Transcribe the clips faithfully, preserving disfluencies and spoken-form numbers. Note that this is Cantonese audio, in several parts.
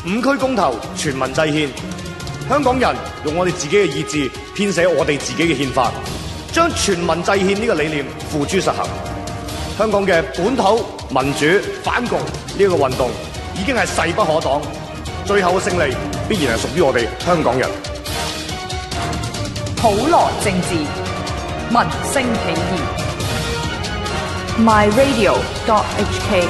五區公投，全民制憲，香港人用我哋自己嘅意志編寫我哋自己嘅憲法，將全民制憲呢個理念付諸實行。香港嘅本土民主反共呢個運動已經係勢不可擋，最後嘅勝利必然係屬於我哋香港人。 普羅政治，民聲起義。My Radio dot H K。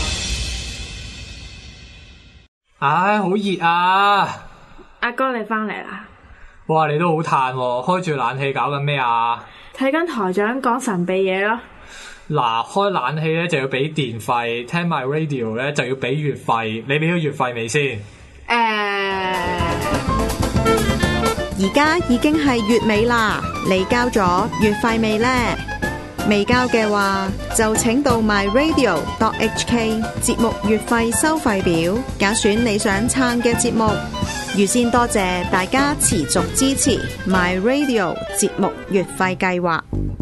唉，好熱啊！ 阿哥你翻嚟啦！ 哇，你都好嘆喎，開住冷氣搞緊咩啊？ 睇緊台長講神秘嘢咯。 嗱，開冷氣咧就要俾電費，聽埋 radio 咧就要俾月費。你俾咗月費未先？誒、 呃， 而家已經係月尾啦，你交咗月費未呢？未交嘅話，就請到 My Radio dot H K 節目月費收費表，揀選你想撐嘅節目。預先多謝大家持續支持 My Radio 節目月費計劃。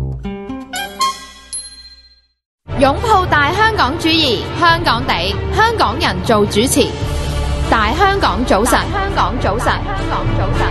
擁抱大香港主義，香港地，香港人做主持。大香港早晨，香港早晨，香港早晨。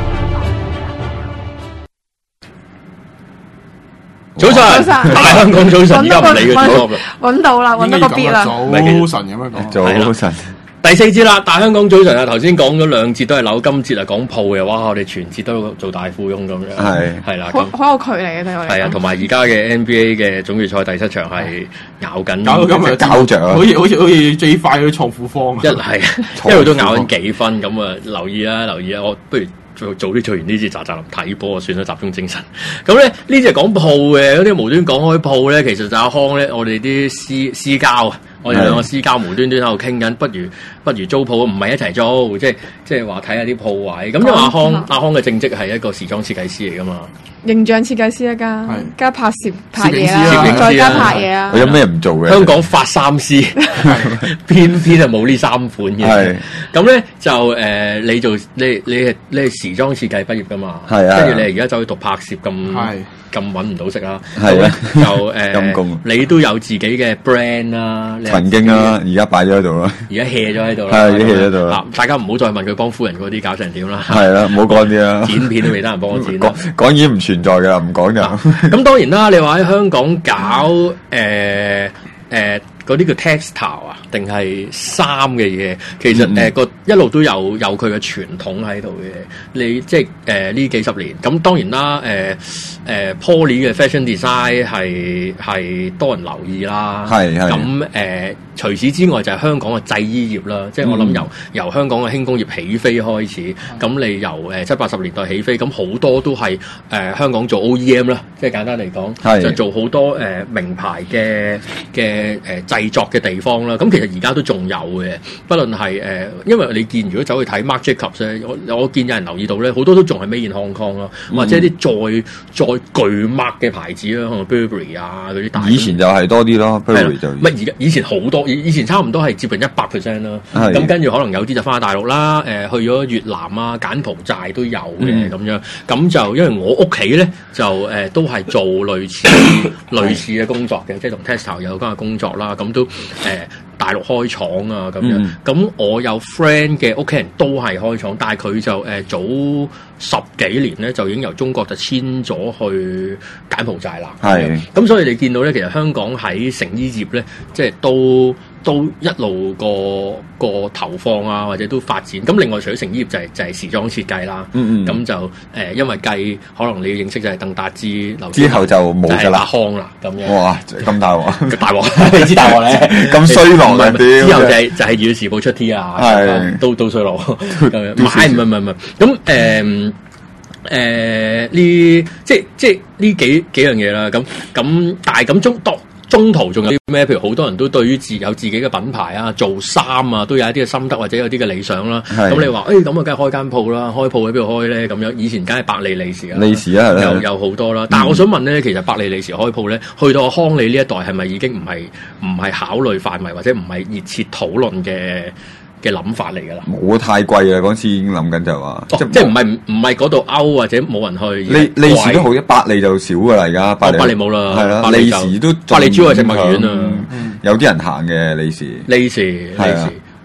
早晨，大香港早晨，而家唔理嘅咗， 揾到啦，揾到個 beat 啦。 早晨咁樣講，早晨。第四節啦，大香港早晨啊！頭先講咗兩節都係扭，今節啊講鋪嘅，哇！我哋全節都做大富翁咁樣，係係啦， 好好有距離嘅睇我哋。係啊，同埋而家嘅 N B A 嘅總決賽第七場係咬緊， 搞到今日膠着啊！好似好似好似最快嗰啲創富方， 一係一路都咬緊幾分咁啊！留意啦，留意啦，我不如。做早啲做完呢支喳喳林睇波啊，算啦，集中精神。咁咧呢隻講鋪嘅，嗰啲無端講開鋪咧，其實就阿康咧，我哋啲私私交啊，我哋兩個私交無端端喺度傾緊，不如不如租鋪，唔係一齊租，即係即係話睇下啲鋪位。咁因為阿康阿康嘅正職係一個時裝設計師嚟噶嘛， 形象設計師一家，加拍攝拍嘢啊，再加拍嘢啊。 有咩唔做嘅？ 香港發三師，偏偏係冇呢三款嘅。咁咧就誒，你做你你係你係時裝設計畢業噶嘛？係啊。跟住你而家走去讀拍攝咁咁揾唔到食啦。係啊。就誒，陰功。你都有自己嘅 brand 啦。 曾經啦，而家擺咗喺度啦。 而家 hea 咗喺度啦。 係 hea 咗喺度啦。 大家唔好再問佢幫夫人嗰啲搞成點啦。 係啦，唔好講啲啦。 剪片都未得人幫我剪。 講講已經唔存在噶，唔講就。 咁當然啦，你話喺香港搞誒誒。呃嗰啲叫 textile 啊，定係衫嘅嘢，其實誒個、嗯呃、一路都有有佢嘅傳統喺度嘅。你即係誒呢幾十年，咁當然啦，誒、呃、誒、呃、Poly 嘅 fashion design 係係多人留意啦。係係。咁誒除此之外就係香港嘅製衣業啦，即係我諗由、嗯、由香港嘅輕工業起飛開始，咁、嗯、你由誒七八十年代起飛，咁好多都係誒、呃、香港做 O E M 啦，即係簡單嚟講，就做好多誒、呃、名牌嘅嘅誒。製作嘅地方啦，咁其實而家都仲有嘅，不論係誒、呃，因為你見如果走去睇 Marc Jacobs 咧，我我見有人留意到咧，好多都仲係 Made in Hong Kong 咯、嗯，或者啲再再巨 Marc 嘅牌子啦，可能 Burberry 啊嗰啲大。以前就係多啲咯 ，Burberry 就。唔係而家以前好多，以前差唔多係接近一百 percent 啦。咁跟住可能有啲就翻去大陸啦，誒、呃、去咗越南啊、柬埔寨都有嘅咁、嗯、樣。咁就因為我屋企咧就誒、呃、都係做類似類似嘅工作嘅，即係同 Textile 有關嘅工作啦。咁都誒、呃、大陸開廠啊咁樣，咁、嗯、我有 friend 嘅屋企人都係開廠，但係佢就誒、呃、早十幾年咧就已經由中國就遷咗去柬埔寨啦。係，咁所以你見到咧，其實香港喺成衣業咧，即係都都一路個個投放啊，或者都發展。咁另外除咗成衣業就係、是、就係、是、時裝設計啦。嗯嗯。咁就誒、呃，因為計可能你要認識就係鄧達智、劉之後就冇㗎啦，阿康啦咁樣。哇！咁大鑊，大鑊，你知大鑊咧？咁衰落嘅啲。之後就係、是、就係、是《粵語時報》出 T 啊，係都都衰落咁樣。唔係唔係唔係，咁誒誒呢？即係即係呢幾幾樣嘢啦。咁咁，但係咁中多。中途仲有啲咩？譬如好多人都對於自有自己嘅品牌啊，做衫啊，都有一啲嘅心得或者有啲嘅理想啦。咁你話誒咁啊，梗係開間鋪啦，開鋪喺邊度開咧？咁樣以前梗係百利利時啊，利時啊，有有好多啦。但係我想問咧，其實百利利時開鋪咧，去到康利呢一代係咪已經唔係唔係考慮範圍或者唔係熱切討論嘅嘅諗法嚟㗎啦？冇太貴啊！嗰次已經諗緊就話，即即係唔係唔係嗰度勾或者冇人去。利利時都好，一百利就少㗎啦，而家百利百利冇啦，係啦，利時都百利主要係植物園啊，有啲人行嘅利時，利時利時。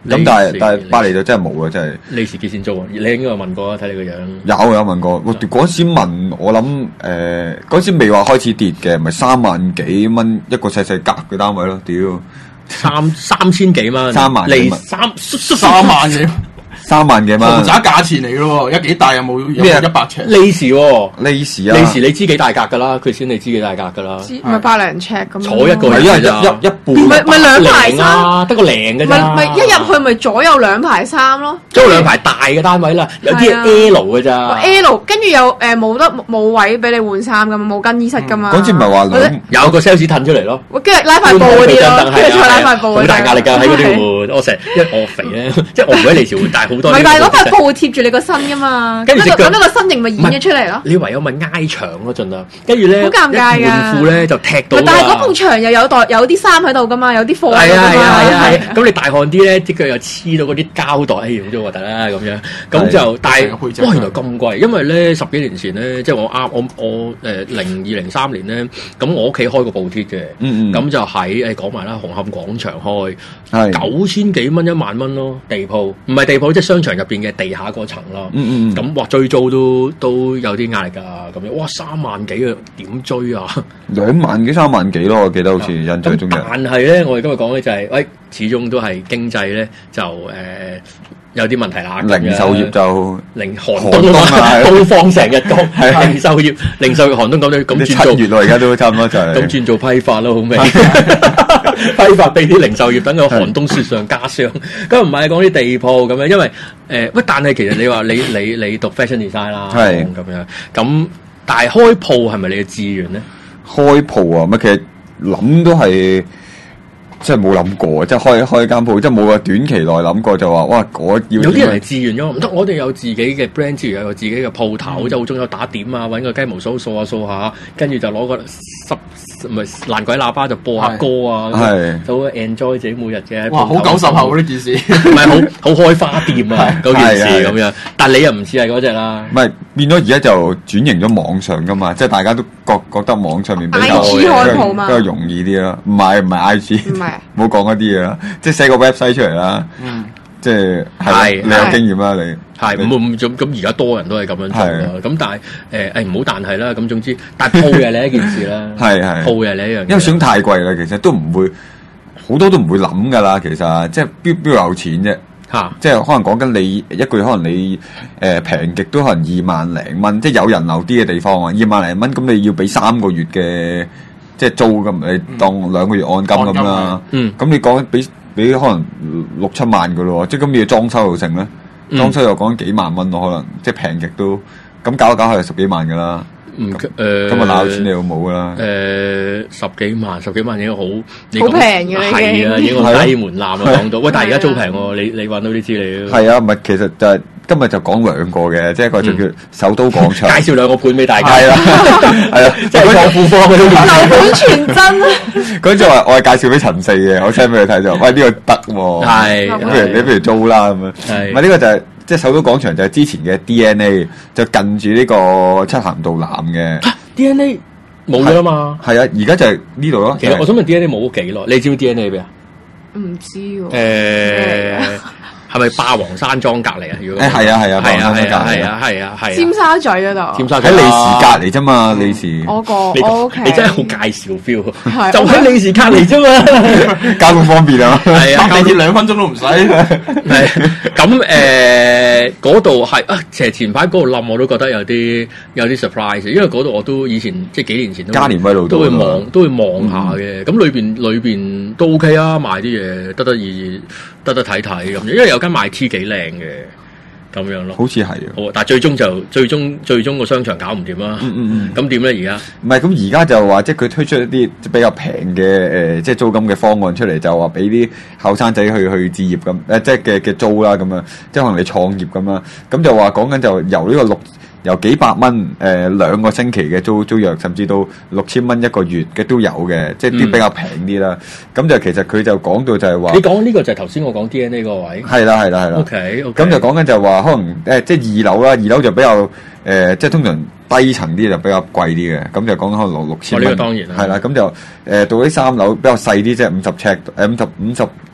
咁但係但係巴黎就真係冇啊，真係。 利是幾錢租啊？你應該有問過啊，睇你個樣。 有有問過，我嗰時問我諗誒，嗰時未話開始跌嘅，咪三萬幾蚊一個細細格嘅單位咯，屌三三千幾蚊， 三萬利三三萬幾。 三萬幾蚊， 豪宅價錢嚟嘅咯喎，有幾大有冇有冇一百尺？ 利是喎， 利是啊， 利是你知幾大格噶啦？佢先你知幾大格噶啦？ 唔係百零尺咁。 坐一個人， 一人一一半， 唔係唔係兩排衫， 得個零嘅咋？ 唔係一入去咪左右兩排衫咯？ 左右兩排大嘅單位啦，有啲係 L 嘅咋 ？L 跟住又誒冇得冇位俾你換衫噶嘛，冇更衣室噶嘛。 嗰次唔係話兩有個 sales 褪出嚟咯， 跟住拉塊布嗰啲咯，跟住再拉塊布。 好大壓力㗎喺嗰啲換，我成日因為我肥咧，即係我唔喺利是換，但係好多。 唔係，但係嗰塊布會貼住你個身噶嘛，跟住咁樣個身形咪演咗出嚟咯。 你唯有咪挨牆咯，盡量。跟住咧， 好尷尬㗎。 換褲咧就踢到。 但係嗰埲牆又有袋有啲衫喺度噶嘛，有啲貨喺度㗎嘛。 係啊係啊係啊！咁你大汗啲咧，啲腳又黐到嗰啲膠袋，哎咁就核突啦咁樣。咁就但係哇，原來咁貴，因為咧十幾年前咧，即係我啱我我誒零二零三年咧，咁我屋企開個布貼嘅，咁就喺誒講埋啦，紅磡廣場開，九千幾蚊一萬蚊咯，地鋪唔係地鋪，即係商場入邊嘅地下嗰層啦。嗯嗯，咁哇追租都都有啲壓力㗎，咁樣哇三萬幾啊，點追啊？ 兩萬幾三萬幾咯，我記得好似印象中嘅。 但係咧，我哋今日講咧就係，喂，始終都係經濟咧就誒有啲問題啦。 零售業就零寒冬啊，東方成日講零售業，零售業寒冬咁樣咁轉做七月咯，而家都差唔多就係咁轉做批發咯，好味。批發俾啲零售業等佢寒冬雪上加霜。咁唔係講啲地鋪咁樣，因為誒喂，但係其實你話你你你讀 fashion design 啦，係咁樣咁，但係開鋪係咪你嘅志願咧？ 開鋪啊，乜其實諗都係。即係冇諗過，即係開開間鋪，即係冇話短期內諗過就話哇，我要有啲人係自願咗，唔得，我哋有自己嘅 brand，之餘有自己嘅鋪頭，即係好中意打點啊，揾個雞毛掃掃下掃下，跟住就攞個濕唔係爛鬼喇叭就播下歌啊，係就好 enjoy 自己每日嘅。 哇，好九十後呢件事， 唔係好好開花店啊嗰件事咁樣，但係你又唔似係嗰隻啦。 唔係變咗而家就轉型咗網上噶嘛，即係大家都覺覺得網上面比較比較容易啲啦。唔係唔係 I G。唔好講嗰啲嘢啦，即係寫個 website 出嚟啦，嗯、即係係你有經驗啦，你係唔唔咁咁而家多人都係咁樣做啦，咁但係誒誒唔好但係啦，咁總之，但係鋪嘅另一件事啦，係係鋪嘅另一樣， 因為想太貴啦，其實都唔會好多都唔會諗噶啦，其實即係邊邊有錢啫，嚇、啊，即係可能講緊你一個月可能你誒平極都可能二萬零蚊，即係有人流啲嘅地方啊，二萬零蚊，咁你要俾三個月嘅。即係租咁，你當兩個月按金咁啦。嗯，咁你講俾俾可能六七萬噶咯，即係咁你要裝修又成咧，嗯、裝修又講幾萬蚊咯，可能即係平極都咁搞一搞係十幾萬噶啦。嗯，誒，咁啊鬧錢你又冇噶啦。誒、 呃，十幾萬，十幾萬已經好， 好平嘅啦， 係啊，已經好低門檻啊，講到。喂，但係而家租平喎，你你揾到啲資料。 係啊，唔係其實就係、是。今日就講兩個嘅，即係一個就叫首都廣場， 介紹兩個盤俾大家。 係啦，係啦，即係創富科嗰啲樓盤全真啊！ 嗰陣就話我係介紹俾陳四嘅，我 send 俾佢睇就，喂呢個得喎，係，咁譬如你譬如租啦咁樣，係，唔係呢個就係即係首都廣場就係之前嘅 D N A，就近住呢個漆咸道南嘅 D N A 冇咗啦嘛， 係啊，而家就係呢度咯。 其實我想問 D N A 冇咗幾耐？你知唔知 D N A 邊啊？ 唔知喎。 誒。係咪霸王山莊隔離啊？如果誒係啊係啊， 係啊係啊係啊係啊係。 尖沙咀嗰度， 尖沙咀喺利時隔離啫嘛，利時。 我個我屋企。 你真係好介紹 feel，就喺利時隔離啫嘛， 交通方便啊。 係啊，地鐵兩分鐘都唔使。 係咁誒，嗰度係啊，其實前排嗰度冧我都覺得有啲有啲 surprise，因為嗰度我都以前即係幾年前都加連威路都會望都會望下嘅。咁裏邊裏邊都 OK 啊，賣啲嘢得得意得得睇睇咁樣，因為有間賣 T 幾靚嘅咁樣咯， 好似係啊。 好，但係最終就最終最終個商場搞唔掂啦。嗯嗯嗯。咁點咧？而家唔係咁，而家就話即係佢推出一啲比較平嘅誒，即係租金嘅方案出嚟，就話俾啲後生仔去去置業咁誒，即係嘅嘅租啦咁樣，即係可能你創業咁啦。咁就話講緊就由呢個六。由幾百蚊誒、呃、兩個星期嘅租租約，甚至到六千蚊一個月嘅都有嘅，即係啲比較平啲啦。咁、嗯、就其實佢就講到就係話， 你講呢個就係頭先我講 D N A 嗰個位， 係啦係啦係啦。 OK OK。 咁就講緊就係話，可能誒、呃、即係二樓啦，二樓就比較誒、呃，即係通常低層啲就比較貴啲嘅。咁就講緊可能六六千蚊。 呢個當然係啦。咁就誒、呃、到啲三樓比較細啲，即係五十尺誒五十五十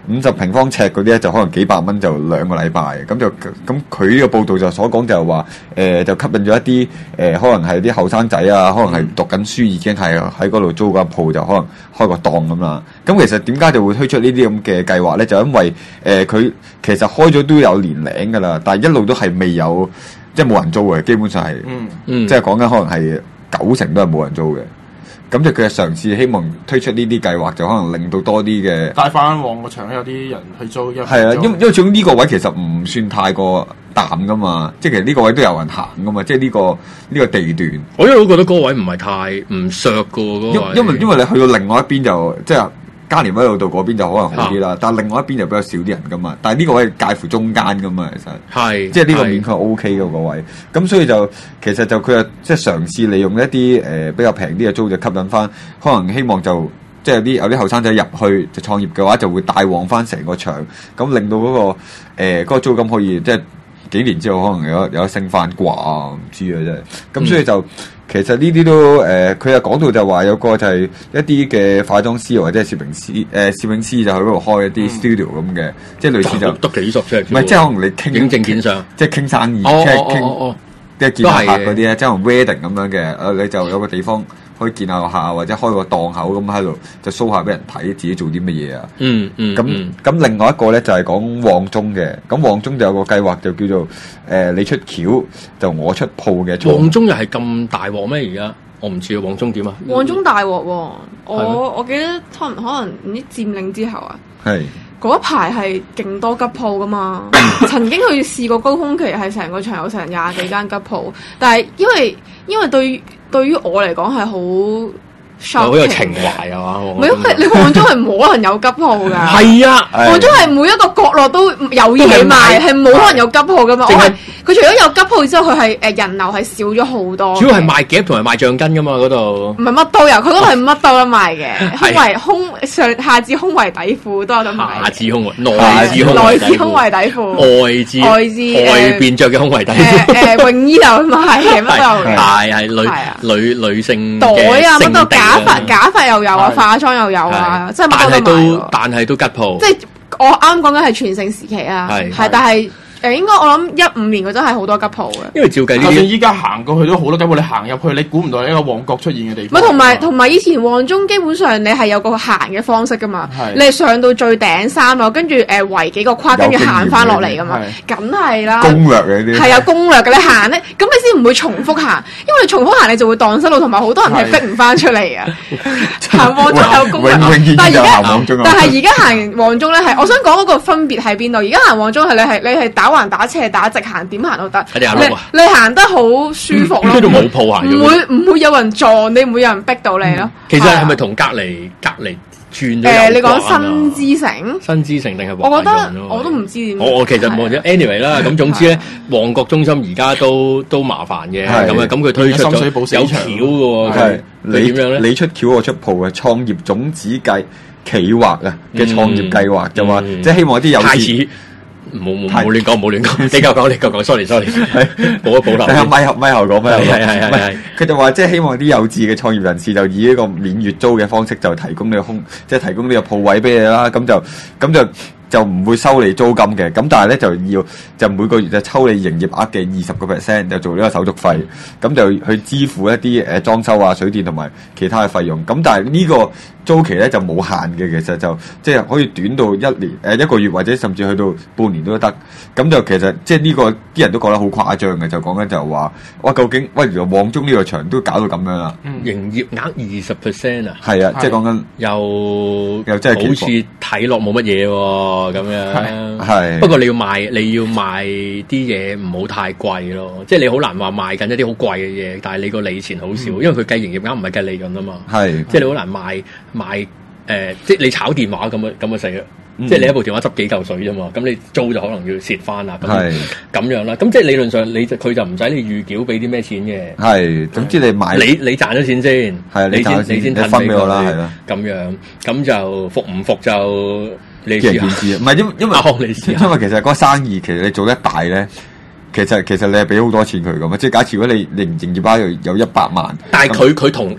五十平方尺嗰啲咧就可能幾百蚊就兩個禮拜，咁就咁佢呢個報道就所講就係話誒就吸引咗一啲誒、呃、可能係啲後生仔啊，可能係讀緊書已經係喺嗰度租間鋪就可能開個檔咁啦。咁其實點解就會推出呢啲咁嘅計劃咧？就因為誒佢、呃、其實開咗都有年零㗎啦，但係一路都係未有即係冇人租嘅，基本上係，嗯嗯、即係講緊可能係九成都係冇人租嘅。咁就佢係嘗試希望推出呢啲計劃，就可能令到多啲嘅帶翻旺個場，有啲人去租。 係啊，因因為總呢個位其實唔算太過淡噶嘛，即係其實呢個位都有人行噶嘛，即係呢、呢個呢、呢個地段。 我一路覺得嗰個位唔係太唔削噶喎，嗰個位。 因為因為你去到另外一邊就即係加連威老道嗰邊就可能好啲啦，啊、但係另外一邊就比較少啲人噶嘛。但係呢個位介乎中間噶嘛，其實係即係呢個勉強 O K 嘅個位。咁所以就其實就佢係即係嘗試利用一啲誒、呃、比較平啲嘅租就吸引翻，可能希望就即係有啲有啲後生仔入去就創業嘅話，就會帶旺翻成個場，咁令到嗰、嗰個誒嗰、呃嗰個租金可以即係幾年之後可能有有得升翻啩，唔知啊真係。咁所以就。嗯其實呢啲都誒，佢又講到就話有個就係一啲嘅化妝師或者係攝影師誒、呃、攝影師就喺嗰度開一啲 studio 咁嘅，嗯、即係類似就得幾十尺， 唔係即係可能你傾影證件相， 即係傾生意， 哦、 即係傾、哦哦、即係見下客嗰啲咧，即係 wedding 咁樣嘅，誒你就有個地方。可以見下客或者開個檔口咁喺度，就 show 下俾人睇自己做啲乜嘢啊！ 嗯嗯， 咁咁另外一個咧就係講旺中嘅，咁旺中就有個計劃就叫做誒、呃、你出橋就我出鋪嘅。 旺中又係咁大鑊咩？而家我唔知啊，旺中點啊？ 旺中大鑊喎！我嗎我記得可能可能唔知佔領之後啊，係嗰一排係勁多吉鋪噶嘛。曾經佢試過高峰期係成個場有成廿幾間吉鋪，但係因為因為對對於我嚟講係好。 好有情懷啊嘛！ 唔係，因為你旺中係冇可能有吉鋪㗎。 係啊， 旺中係每一個角落都有嘢賣，係冇可能有吉鋪㗎嘛。我係佢除咗有吉鋪之後，佢係誒人流係少咗好多。 主要係賣夾同埋賣橡筋㗎嘛，嗰度。唔係乜都有，佢嗰度係乜都得賣嘅。胸圍胸上下至胸圍底褲都有得賣。 下至胸圍，內至胸圍內至胸圍底褲， 外至外至外邊着嘅胸圍底褲。 誒誒泳衣就賣嘅，乜都有。 係係女女女性袋啊，乜都假髮假髮又有啊，化妝又有啊，即係乜都賣。 但係都吉鋪。 即係我啱講緊係全盛時期啊，係但係。誒應該我諗一五年嗰陣係好多吉鋪嘅， 因為照計呢啲， 就算依家行過去都好多吉鋪，你行入去你估唔到係一個旺角出現嘅地方。 唔係同埋同埋以前旺中基本上你係有個行嘅方式噶嘛，你係上到最頂三樓，跟住誒圍幾個框，跟住行翻落嚟噶嘛，梗係啦。 攻略嘅啲係有攻略嘅，你行咧，咁你先唔會重複行，因為你重複行你就會蕩失路，同埋好多人係逼唔翻出嚟啊。行旺中有攻略，但係而家但係而家行旺中咧係，我想講嗰個分別喺邊度？而家行旺中係你係你係打橫打斜打直行點行都得，你你行得好舒服咯， 冇鋪行， 唔會唔會有人撞你，唔會有人逼到你咯。 其實係咪同隔離隔離轉咗？ 誒，你講新之城， 新之城定係我覺得我都唔知點。 我我其實望咗 anyway 啦，咁總之咧，旺角中心而家都都麻煩嘅，咁啊咁佢推出咗有橋嘅喎，係你點樣咧？你出橋我出鋪嘅創業種子計企劃啊嘅創業計劃就話，即係希望啲有錢。 冇冇冇亂講冇亂講，你繼續講你繼續講 sorry sorry，保一保留。 咪後咪後講咪後講， 係係係。 佢就話即係希望啲有志嘅創業人士就以呢個免月租嘅方式就提供呢個空，即係提供呢個鋪位俾你啦。咁就咁就就唔會收你租金嘅。咁但係咧就要就每個月就抽你營業額嘅二十個 percent 就做呢個手續費，咁就去支付一啲誒裝修啊、水電同埋其他嘅費用。咁但係呢個租期咧就冇限嘅，其實就即係可以短到一年誒一個月或者甚至去到半年都得。咁就其實即係呢個啲人都覺得好誇張嘅，就講緊就係話哇究竟喂原來旺中呢個場都搞到咁樣啦， 營業額二十 percent 啊， 係啊，即係講緊又又真係好似睇落冇乜嘢喎咁樣， 係不過你要賣你要賣啲嘢唔好太貴咯，即係你好難話賣緊一啲好貴嘅嘢，但係你個利錢好少，因為佢計營業額唔係計利潤啊嘛，係即係你好難賣賣誒，即係你炒電話咁樣咁啊死啦！嗯、即係你一部電話執幾嚿水啫嘛，咁你租就可能要蝕翻啦。咁咁樣啦，咁即係理論上你佢就唔使你預繳俾啲咩錢嘅。係，總之你買你你賺咗錢先，係你先你先分俾我啦，係啦。咁樣咁就服唔服就你試下。唔係因因為你試下因為其實嗰個生意其實你做得大咧，其實其實你係俾好多錢佢㗎嘛。即係假設如果你你營業額有有一百萬，但係佢佢同即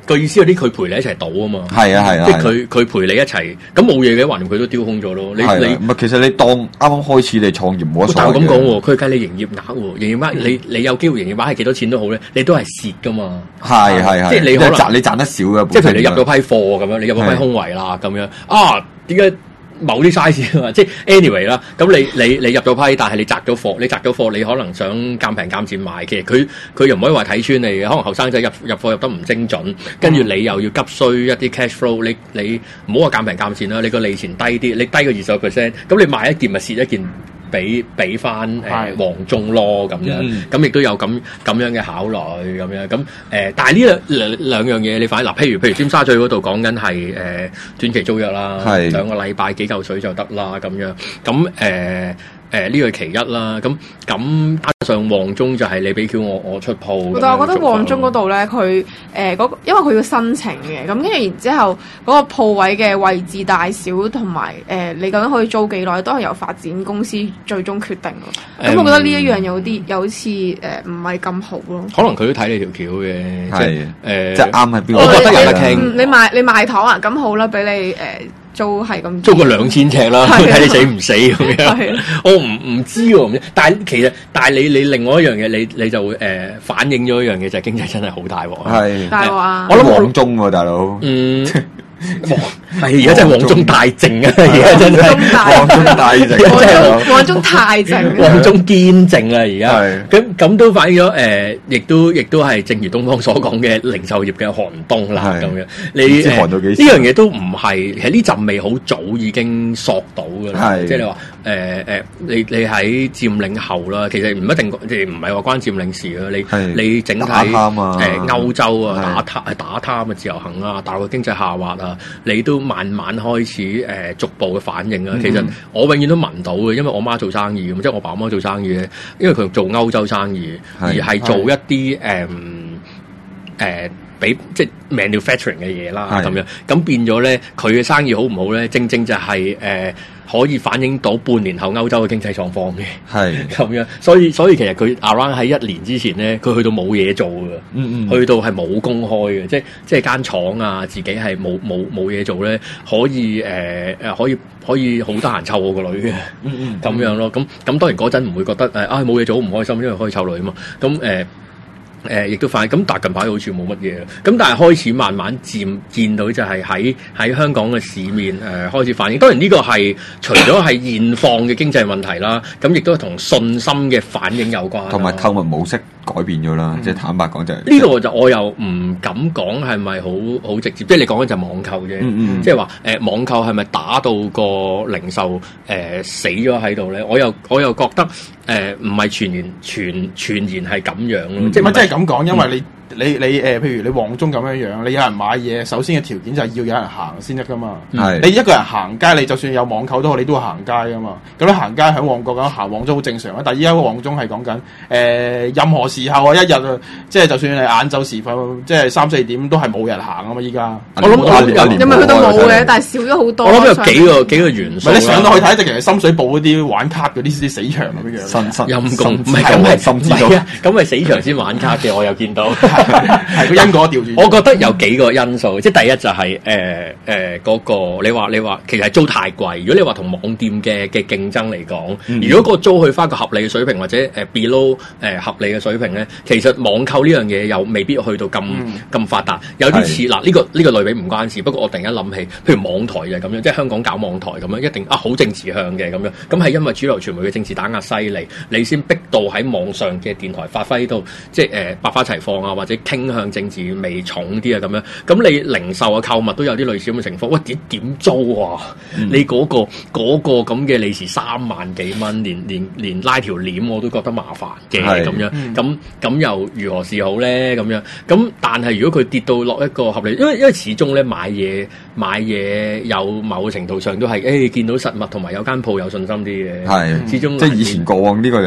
個意思有啲佢陪你一齊賭啊嘛。 係啊係啊， 即係佢佢陪你一齊，咁冇嘢嘅，橫掂佢都丟空咗咯。你你唔係其實你當啱啱開始你創業冇得所謂嘅。 但係咁講喎，佢計你營業額喎，營業額你你有機會營業額係幾多錢都好咧，你都係蝕噶嘛。 係係係， 即係你可能賺你賺得少嘅。 即係譬如你入咗批貨咁樣，你入咗批空位啦咁樣啊？點解？某啲 size 啊嘛，即係 anyway 啦。咁你你你入咗批，但係你擲咗貨，你擲咗貨，你可能想減平減賤賣嘅。佢佢又唔可以話睇穿你嘅。可能後生仔入入貨入得唔精準，跟住你又要急需一啲 cash flow 你。你你唔好話減平減賤啦，你個利錢低啲，你低過二十個 percent，咁你賣一件咪蝕一件。俾俾翻誒黃忠咯咁樣，咁亦都有咁咁樣嘅考慮咁樣，咁誒、呃，但係呢兩兩兩樣嘢你反嗱，譬如譬如尖沙咀嗰度講緊係誒短期租約啦，兩個禮拜幾嚿水就得啦咁樣，咁誒。誒呢個其一啦，咁咁加上旺中就係你俾票我，我出鋪。 但係我覺得旺中嗰度咧，佢誒嗰因為佢要申請嘅，咁跟住然之後嗰個鋪位嘅位置大小同埋誒你究竟可以租幾耐，都係由發展公司最終決定咯。咁、嗯、我覺得呢一樣有啲有似誒唔係咁好咯。 可能佢都睇你條橋嘅，係誒、呃、 即係啱喺邊個？ 我覺得有得傾。 你賣你賣糖啊？咁好啦，俾你誒。呃租係咁， 租個兩千尺啦，睇你死唔死咁樣。我唔唔知喎，但係其實，但係你你另外一樣嘢，你你就會誒、呃、反映咗一樣嘢，就係經濟真係好大鑊。 係大鑊啊！ 我諗旺中喎，大佬。嗯。 係而家真係旺中大靜啊！而家真係旺中大靜， 旺中太靜， 旺中堅靜啦！而家咁咁都反映咗誒，亦都亦都係正如東方所講嘅零售業嘅寒冬啦咁樣。你寒到幾？ 呢樣嘢都唔係，其實呢陣味好早已經索到㗎啦。即係你話誒誒，你你喺佔領後啦，其實唔一定，即係唔係話關佔領事啦。你你整體誒歐洲啊打貪打貪嘅自由行啊，大陸經濟下滑啊。你都慢慢開始誒、呃、逐步嘅反應啦。嗯、其實我永遠都聞到嘅，因為我媽做生意咁，即係我爸媽做生意咧，因為佢做歐洲生意，而係做一啲誒誒俾即係 manufacturing 嘅嘢啦咁樣。咁變咗咧，佢嘅生意好唔好咧？正正就係、是、誒。呃可以反映到半年後歐洲嘅經濟狀況嘅，係咁樣，所以所以其實佢 around 喺一年之前咧，佢去到冇嘢做嘅，嗯嗯，去到係冇公開嘅，即係即係間廠啊，自己係冇冇冇嘢做咧，可以誒誒、呃、可以可以好得閒湊我個女嘅，嗯嗯，咁樣咯，咁咁當然嗰陣唔會覺得誒啊冇嘢做好唔開心，因為可以湊女啊嘛，咁誒。呃誒，亦、呃、都快咁，但係近排好似冇乜嘢啦。咁但係開始慢慢漸見到就係喺喺香港嘅市面誒、呃、開始反映。當然呢個係除咗係現況嘅經濟問題啦，咁亦都係同信心嘅反應有關。 同埋購物模式改變咗啦，嗯、即係坦白講就係、是。 呢個就我又唔敢講係咪好好直接，即係你講緊就網購啫。嗯嗯即係話誒網購係咪打到個零售誒、呃、死咗喺度咧？我又我又覺得。誒唔係全然全全然係咁樣咯， 嗯、即係唔係真係咁講，因為你。你你誒、呃，譬如你旺中咁樣樣，你有人買嘢，首先嘅條件就係要有人行先得噶嘛。係你一個人行街，你就算有網購都好，你都會行街噶嘛。咁你行街喺旺角咁行旺中好正常啊。但係依家旺中係講緊誒任何時候啊，一日啊，即係就算係晏晝時分，即係三四點都係冇人行啊嘛。依家我諗我又咪去到冇嘅，但係少咗好多。 我諗有幾個幾個元素。 你上到去睇，直情係深水埗嗰啲玩卡嗰啲啲死場咁樣。 陰公唔係咁係深知道，咁係死場先玩卡嘅，我又見到。 係個因果調轉， 我覺得有幾個因素，即係第一就係誒誒嗰個你話你話其實係租太貴。如果你話同網店嘅嘅競爭嚟講，嗯、如果個租去翻個合理嘅水平或者誒 below 誒、呃、合理嘅水平咧，其實網購呢樣嘢又未必去到咁咁、嗯、發達。有啲似嗱呢個呢、呢個類比唔關事，不過我突然間諗起，譬如網台就係咁樣，即係香港搞網台咁樣，一定啊好政治向嘅咁樣，咁係因為主流傳媒嘅政治打壓犀利，你先逼到喺網上嘅電台發揮到即係誒、呃、百花齊放啊，或者傾向政治味重啲啊咁樣，咁你零售啊購物都有啲類似咁嘅情況。喂，點點租啊？嗯、你嗰、嗰個嗰、嗰個咁嘅利是三萬幾蚊，連連連拉條簾我都覺得麻煩嘅咁樣。咁咁、嗯、又如何是好咧？咁樣咁，但係如果佢跌到落一個合理，因為因為始終咧買嘢買嘢有某程度上都係誒、欸、見到實物同埋有間鋪有信心啲嘅。係，始終即係以前過往呢個就成日都講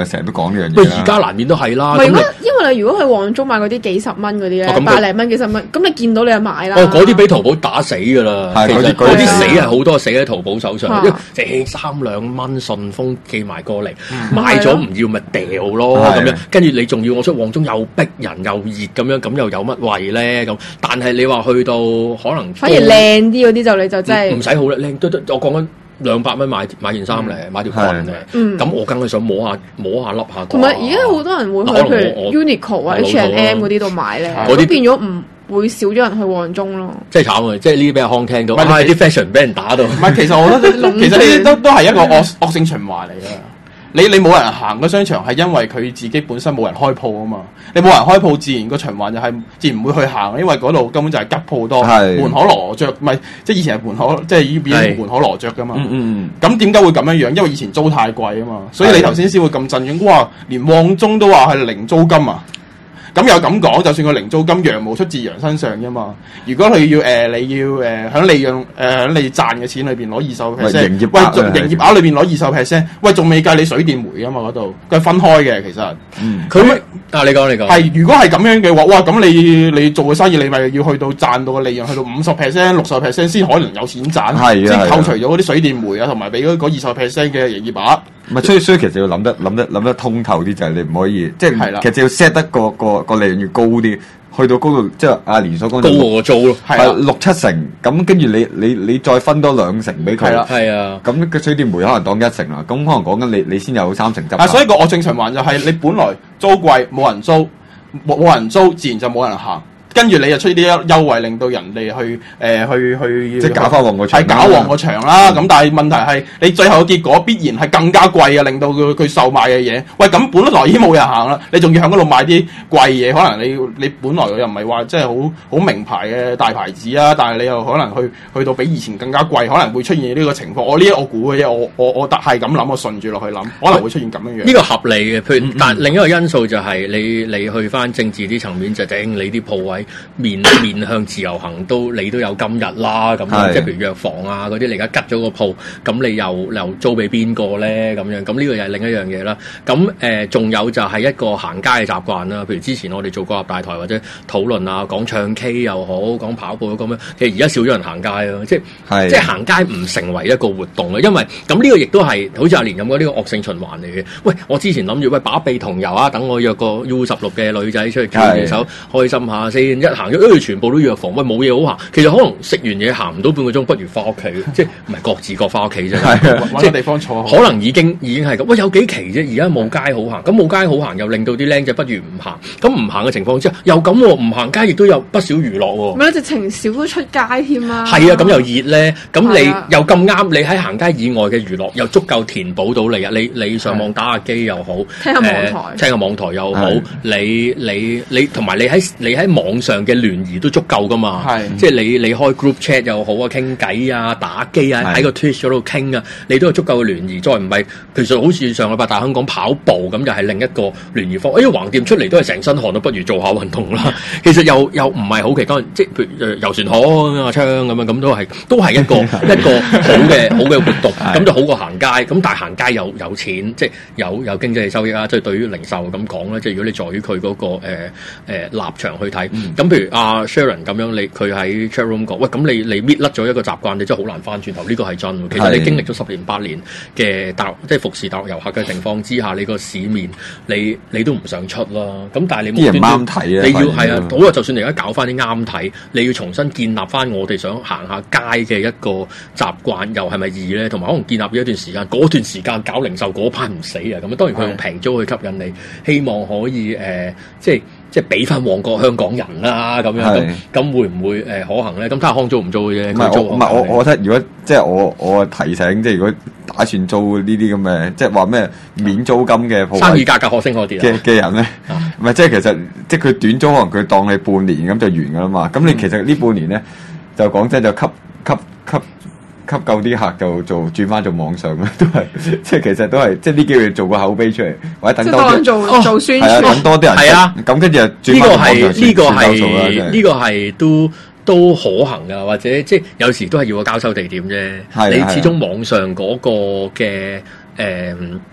講呢樣嘢。 不過而家難免都係啦。 唔係，因為你如果去旺中買嗰啲幾十蚊嗰啲咧，百零蚊幾十蚊，咁你見到你就買啦。 哦，嗰啲俾淘寶打死㗎啦。其實嗰啲死係好多死喺淘寶手上，因為借三兩蚊順豐寄埋過嚟，買咗唔要咪掉咯咁樣。跟住你仲要我出旺中又逼人又熱咁樣，咁又有乜謂咧咁？但係你話去到可能反而靚啲嗰啲就你就真係唔使好啦，靚都都我講緊。兩百蚊買買件衫嚟，買條裙嚟，咁我梗係想摸下摸下笠下。同埋而家好多人會去譬如 Uniqlo 啊、H and M 嗰啲度買咧，嗰啲變咗唔會少咗人去旺中咯。 即係慘啊！即係呢啲俾阿康聽到，係啲 fashion 俾人打到。 唔係，其實我覺得其實呢啲都都係一個惡惡性循環嚟嘅。你你冇人行個商場係因為佢自己本身冇人開鋪啊嘛，你冇人開鋪，自然個循環就係自然唔會去行，因為嗰度根本就係吉鋪多，門可羅雀，唔係即係以前係門可，即係依邊門可羅雀噶嘛。 嗯咁點解會咁樣樣？因為以前租太貴啊嘛，所以你頭先先會咁震驚，哇！連旺中都話係零租金啊！咁又咁講，就算個零租金，羊毛出自羊身上啫嘛。如果佢要誒、呃，你要誒喺、呃、利潤誒喺、呃、你賺嘅錢裏邊攞二十 percent， 營業喂，營業額裏邊攞二十 percent，喂，仲未計你水電煤啊嘛嗰度，佢係分開嘅其實。佢、嗯、 啊，你講你講。 係如果係咁樣嘅話，哇！咁你你做嘅生意，你咪要去到賺到個利潤去到五十 percent、六十 percent 先可能有錢賺，先扣除咗嗰啲水電煤啊，同埋俾嗰二十 percent 嘅營業額。 唔係，所以所以其實要諗得諗得諗得通透啲，就係你唔可以，即係其實要 set 得個個個利潤要高啲，去到高度，即係阿連所講高過租咯， 係六七成，咁跟住你你你再分多兩成俾佢， 係啊， 咁個水電煤可能當一成啦，咁可能講緊你你先有三成執。 啊，所以個惡性循環就係你本來租貴冇人租，冇冇人租，自然就冇人行。跟住你就出啲優惠，令到人哋去誒、呃、去去， 即係搞翻旺個場， 係搞旺個場啦。咁、嗯、但係問題係，你最後嘅結果必然係更加貴啊，令到佢佢售賣嘅嘢。喂，咁本來已經冇人行啦，你仲要喺嗰度買啲貴嘢，可能你你本來又唔係話即係好好名牌嘅大牌子啊，但係你又可能去去到比以前更加貴，可能會出現呢個情況。我呢啲我估嘅啫，我我我係咁諗，我順住落去諗，可能會出現咁樣樣。呢、 呢個合理嘅，譬如、嗯、但另一個因素就係你你去翻政治啲層面，就整你啲鋪位面。面向自由行都你都有今日啦，咁即係譬如藥房啊嗰啲，你而家吉咗個鋪，咁你又又租俾邊個咧？咁樣咁呢個又係另一樣嘢啦。咁誒仲有就係一個行街嘅習慣啦。譬如之前我哋做過大台或者討論啊，講唱 K 又好，講跑步咁樣。其實而家少咗人行街咯，即係即係行街唔成為一個活動啦。因為咁呢個亦都係好似阿連咁嘅呢個惡性循環嚟嘅。喂，我之前諗住喂把臂同遊啊，等我約個 U 十六嘅女仔出去牽住手開心下先，一行咗全部都藥房，喂冇嘢好行。其實可能食完嘢行唔到半個鐘，不如翻屋企，即係唔係各自各翻屋企啫。 揾個地方坐。 可能已經已經係咁。喂，有幾期啫？而家冇街好行，咁冇街好行，又令到啲僆仔不如唔行。咁唔行嘅情況之下，又咁喎，唔行街亦都有不少娛樂喎。 咪直情少咗出街添啊！ 係啊，咁又熱咧，咁你又咁啱，你喺行街以外嘅娛樂又足夠填補到你啊！你你上網打下機又好， 聽下網台， 聽下網台又好，你你你同埋你喺你喺網上嘅聯誼都足夠噶嘛，即係你你開 group chat 又好啊，傾偈啊，打機啊，喺個 Twitch 嗰度傾啊，你都有足夠嘅聯誼。再唔係，其實好似上個禮拜大香港跑步咁，就係另一個聯誼方。哎，橫掂出嚟都係成身汗，都不如做下運動啦。其實又又唔係好奇，當然即係譬如誒遊船河咁啊，槍咁樣咁都係都係一個一個好嘅好嘅活動，咁就好過行街。咁但係行街有有錢，即係有有經濟嘅收益啊。即係對於零售咁講咧，即係如果你在於佢嗰個誒誒立場去睇，咁譬如阿 Sharon 咁樣，你佢喺 chat room 講，喂，咁你你搣甩咗一個習慣，你真係好難翻轉頭。呢個係真。其實你經歷咗十年八年嘅大陸，即係服侍大陸遊客嘅情況之下，你個市面你你都唔想出啦。咁但係你冇啱睇啊！ 你要係啊，好啊！就算你而家搞翻啲啱睇，你要重新建立翻我哋想行下街嘅一個習慣，又係咪易咧？同埋可能建立咗一段時間，嗰段時間搞零售嗰班唔死啊！咁當然佢用平租去吸引你，希望可以誒、呃，即係。即係俾翻旺角香港人啦，咁樣咁咁會唔會誒、呃、可行咧？咁睇下康租唔租嘅啫。唔係我唔係我我覺得如果即係我我提醒，即係如果打算租呢啲咁嘅，即係話咩免租金嘅鋪， 生意價格可升可跌嘅嘅人咧，唔係即係其實即係佢短租可能佢當你半年咁就完噶啦嘛。咁、嗯、你其實呢半年咧就講真就吸吸吸。吸夠啲客就做轉翻做網上咧，都係即係其實都係即係呢幾個月做個口碑出嚟，或者等多啲做、哦、做宣傳， 啊、等多啲人係啊，咁跟住就轉翻網上呢個係呢個係都都可行噶，或者即係有時都係要個交收地點啫。你始終網上嗰個嘅誒。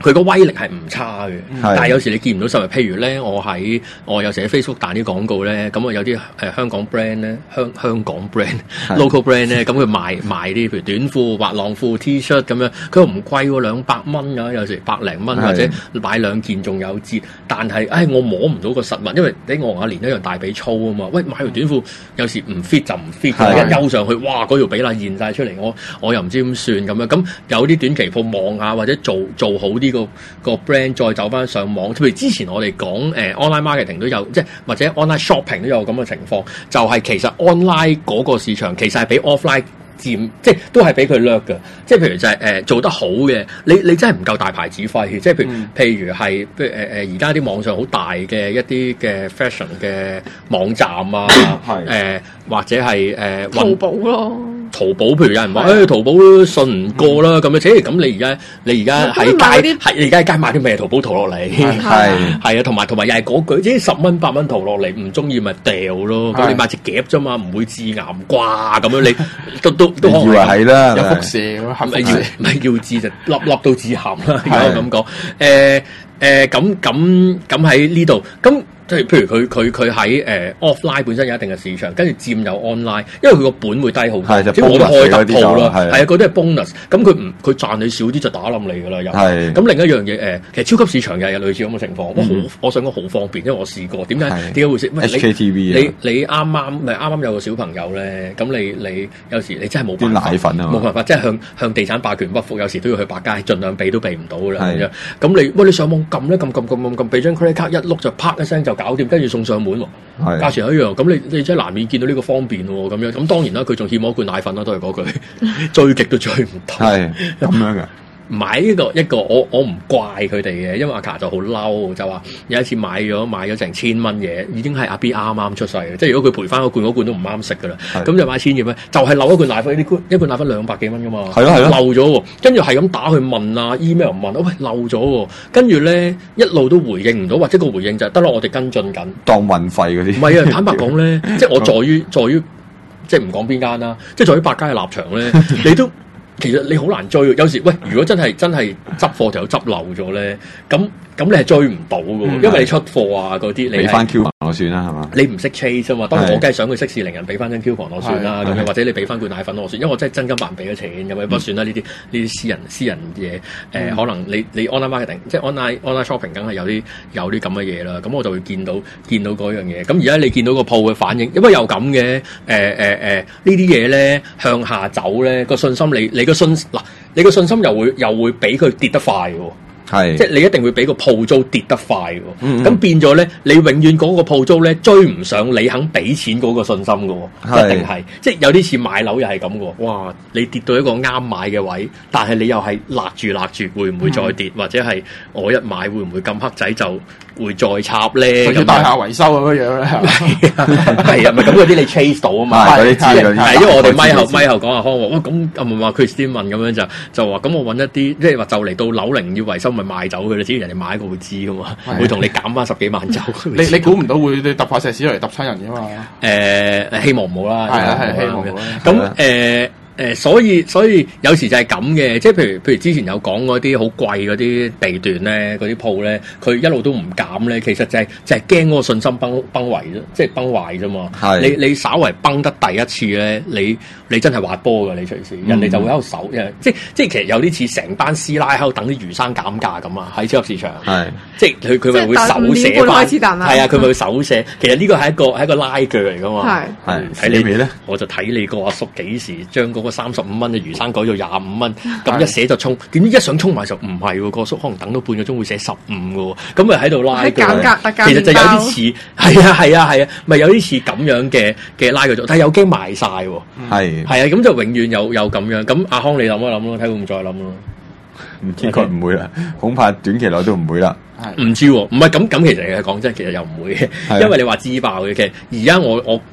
佢個威力係唔差嘅，但係有時你見唔到實物。譬如咧，我喺我有時喺 Facebook 彈啲廣告咧，咁啊有啲誒、呃、香港 brand 咧，香香港 brand local brand 咧，咁佢賣賣啲譬如短褲、滑浪褲、T-shirt 咁樣，佢又唔貴喎，兩百蚊㗎，有時百零蚊或者買兩件仲有折。但係，唉，我摸唔到個實物，因為你我阿年一樣大髀粗啊嘛。喂，買條短褲有時唔 fit 就唔 fit 嘅，一勾上去，哇，嗰條比例現晒出嚟，我我又唔知點算咁樣。咁有啲短期鋪望下，或者做做好啲個個 brand，再走翻上網。譬如之前我哋講誒 online marketing 都有，即係或者 online shopping 都有咁嘅情況，就係、是、其實 online 嗰個市場其實係比 offline。佔即係都係俾佢掠㗎，即係譬如就係、是、誒、呃、做得好嘅，你你真係唔夠大牌子費，即係譬如、嗯、譬如係譬如誒誒而家啲網上好大嘅一啲嘅 fashion 嘅網站啊，誒、呃、或者係誒、呃、 淘寶咯。 淘寶譬如有人話，誒、哎、淘寶都信唔過啦，咁、嗯、樣，即係咁你而家你而家喺街係你而家喺街買啲咩？淘寶淘落嚟，係係啊，同埋同埋又係嗰句，即係十蚊八蚊淘落嚟，唔中意咪掉咯。咁你買隻夾啫嘛，唔會致癌啩？咁樣你都都都可能以為係啦，有輻射咁，係咪要唔係要致就粒粒都致癌啦？如果咁講，誒誒咁咁咁喺呢度咁。即係譬如佢佢佢喺誒 offline 本身有一定嘅市場，跟住佔有 online，因為佢個本會低好多，即係我都開特鋪啦，係啊，嗰啲係 bonus，咁佢唔佢賺你少啲就打冧你㗎啦，又係。咁另一樣嘢誒，其實超級市場又係類似咁嘅情況，我好我想講好方便，因為我試過，點解點解會識 H K T V 你你啱啱咪啱啱有個小朋友咧，咁你你有時你真係冇辦法， 奶粉啊， 冇辦法，即係向向地產霸權屈服，有時都要去百佳，盡量避都避唔到㗎啦，咁樣。咁你喂你上網撳咧，撳撳撳撳撳，俾張 credit card 一碌就啪一聲就搞掂，跟住送上門喎，價錢一樣，咁你你真係難免見到呢個方便喎，咁樣，咁當然啦，佢仲欠我一罐奶粉啦，都係嗰句，追極都追唔到，係咁樣嘅。買呢個一個，我我唔怪佢哋嘅，因為阿卡就好嬲，就話有一次買咗買咗成千蚊嘢，已經係阿 B 啱啱出世嘅，即係如果佢賠翻嗰罐，嗰罐都唔啱食噶啦，咁就買千幾蚊，就係、是、漏一罐奶粉，呢罐一罐奶粉兩百幾蚊噶嘛，係咯係咯，漏咗喎，跟住係咁打去問啊 email 問，喂漏咗喎，跟住咧一路都回應唔到，或者個回應就係得啦，我哋跟進緊，當運費嗰啲，唔係啊，坦白講咧，即係我在於在於，即係唔講邊間啦，即係在於百佳嘅立場咧，你都。其實你好難追，有時喂，如果真係真係執貨就執漏咗咧，咁咁你係追唔到嘅，嗯、因為你出貨啊嗰啲，你俾翻 coupon 我算啦，係嘛？你唔識 chase 啊嘛，當然我梗係想佢息事寧人俾翻張 coupon 我算啦，咁樣或者你俾翻罐奶粉我算，因為我真係真金白銀俾咗錢，咁樣不算啦。呢啲呢啲私人私人嘢，誒、呃嗯、可能你你 online marketing 即係 online online shopping，梗係有啲有啲咁嘅嘢啦。咁我就會見到見到嗰樣嘢。咁而家你見到個鋪嘅反應，因為有咁嘅誒誒誒呢啲嘢咧向下走咧個信心你，你你個信嗱你個信心又會又會俾佢跌得快喎。係，即係你一定會俾個鋪租跌得快喎，咁、嗯、變咗咧，你永遠嗰個鋪租咧追唔上你肯俾錢嗰個信心嘅喎，一定係，即係有啲似買樓又係咁嘅，哇！你跌到一個啱買嘅位，但係你又係勒住勒住，會唔會再跌？嗯、或者係我一買會唔會咁黑仔就會再插咧？ 好似大廈維修咁樣樣咧， 係啊，咪咁嗰啲你 chase 到啊嘛，嗰啲知嗰啲，係因為我哋咪後咪後講阿康話，哇咁啊唔係話 Christine 問咁樣就就話咁我揾一啲即係話就嚟到樓齡要維修咪賣走佢啦，只要人哋買一個會知噶嘛，會同你減翻十幾萬走。 你你估唔到會你揼塊石屎嚟揼親人噶嘛？ 誒希望唔好啦， 係啊係希望嘅。 咁誒。誒、呃，所以所以有時就係咁嘅，即係譬如譬如之前有講嗰啲好貴嗰啲地段咧，嗰啲鋪咧，佢一路都唔減咧，其實就係、是、就係驚嗰個信心崩崩壞啫，即係崩壞啫嘛。你你稍為崩得第一次咧，你你真係滑波㗎，你隨時、嗯、人哋就會喺度守，即即係其實有啲似成班師奶喺度等啲魚生減價咁啊，喺超級市場。係，即係佢佢咪會手寫翻，係啊，佢咪會手寫。其實呢個係一個係一個拉鋸嚟㗎嘛。係係睇你咧，我就睇你個阿叔幾時將嗰個三十五蚊嘅魚生改到廿五蚊，咁一寫就衝，點知一想衝埋就唔係喎，個叔可能等到半個鐘會寫十五嘅喎，咁咪喺度拉佢。其實就有啲似，係啊係啊係啊，咪有啲似咁樣嘅嘅拉佢做，但係又驚賣晒喎。係係啊，咁就永遠有有咁樣。咁阿康你諗一諗咯，睇會唔會再諗咯？ 應該唔會啦，恐怕短期內都唔會啦。 唔知喎，唔係咁咁，其實講真，其實又唔會嘅，因為你話自爆嘅，其實而家我我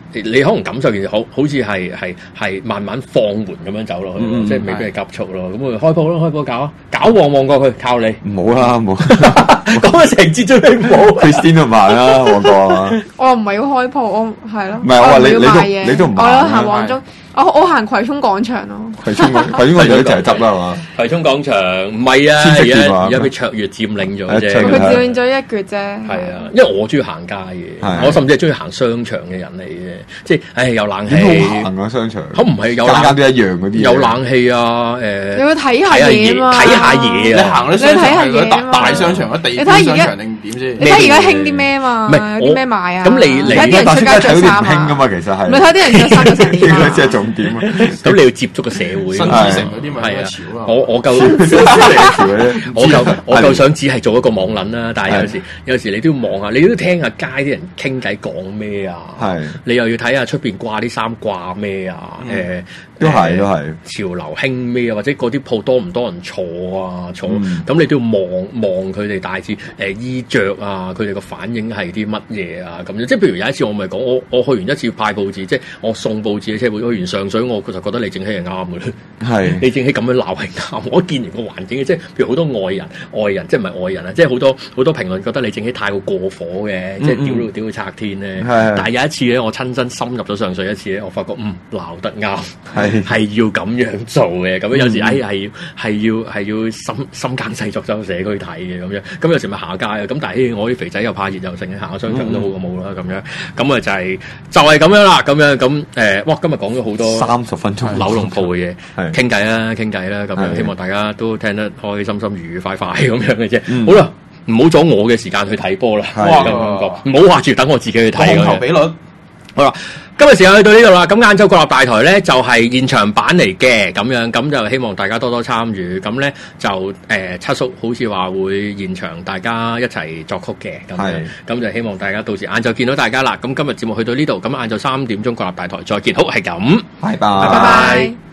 你可能感受件事好好似係係係慢慢放緩咁樣走落去，嗯、即係未必係急速咯。咁我哋開鋪咯，開鋪搞啊，搞旺旺過去，靠你。 冇啦，冇。 講咗成節最尾冇。 Christine 都賣啦，旺角啊。 我唔係要開鋪，我係咯。 唔係我話你你都你都唔賣。 我有行旺中。我我行葵涌廣場咯， 葵涌葵涌廣場一齊執啦係嘛？ 葵涌廣場唔係啊，而家而家俾卓越佔領咗啫， 佢佔領咗一橛啫。 係啊，因為我中意行街嘅，我甚至係中意行商場嘅人嚟嘅，即係唉有冷氣。 行個商場， 咁唔係有間間都一樣嗰啲， 有冷氣啊誒。 你要睇下嘢嘛？ 睇下嘢啊！ 你行啲商場係嗰大大商場，嗰地方商場定點先？ 你睇而家興啲咩嘛？有啲咩賣啊？ 咁你你睇啲人出街着衫啊？ 興噶嘛，其實係。 你睇啲人着衫着成點啊？ 即係重點啊！ 咁你要接觸個社會， 新之城嗰啲咪係潮啊！ 我我夠，我夠我夠想只係做一個網撚啦。但係有時有時你都要望下，你都聽下街啲人傾偈講咩啊？係你又要睇下出邊掛啲衫掛咩啊？誒都係都係潮流興咩啊？或者嗰啲鋪多唔多人坐啊？坐咁你都要望望佢哋大致誒衣着啊，佢哋個反應係啲乜嘢啊？咁樣即係譬如有一次我咪講，我我去完一次派報紙，即係我送報紙嘅車會，去完上水我。我就覺得你正熙係啱嘅咧，係你正熙咁樣鬧係啱。我見完個環境嘅，即係譬如好多外人，外人即係唔係外人啊，即係好多好多評論覺得你正熙太過過火嘅，嗯嗯即係屌到屌到拆天咧。但係有一次咧，我親身深入咗上水一次咧，我發覺嗯鬧得啱，係係要咁樣做嘅。咁樣有時唉係要係要係要深深耕細作走社區睇嘅咁樣。咁有時咪下街啊。咁但係我啲肥仔又怕熱又剩，行下商場都好過冇啦咁樣。咁啊就係、是、就係、是、咁樣啦。咁樣咁誒，哇！今日講咗好多三十分鐘扭龍鋪嘅嘢，傾偈啦，傾偈啦，咁樣希望大家都聽得開開心心、愉愉快快咁樣嘅啫。嗯、好啦，唔好阻我嘅時間去睇波啦。哇，咁樣講，唔好話住等我自己去睇。 控球比率， 好啦。今日時間去到呢度啦，咁晏晝國立大台咧就係、是、現場版嚟嘅，咁樣咁就希望大家多多參與，咁咧就誒、呃、七叔好似話會現場大家一齊作曲嘅，咁樣咁就希望大家到時晏晝見到大家啦。咁今日節目去到呢度，咁晏晝三點鐘國立大台再見，好係咁， 拜拜， 拜拜。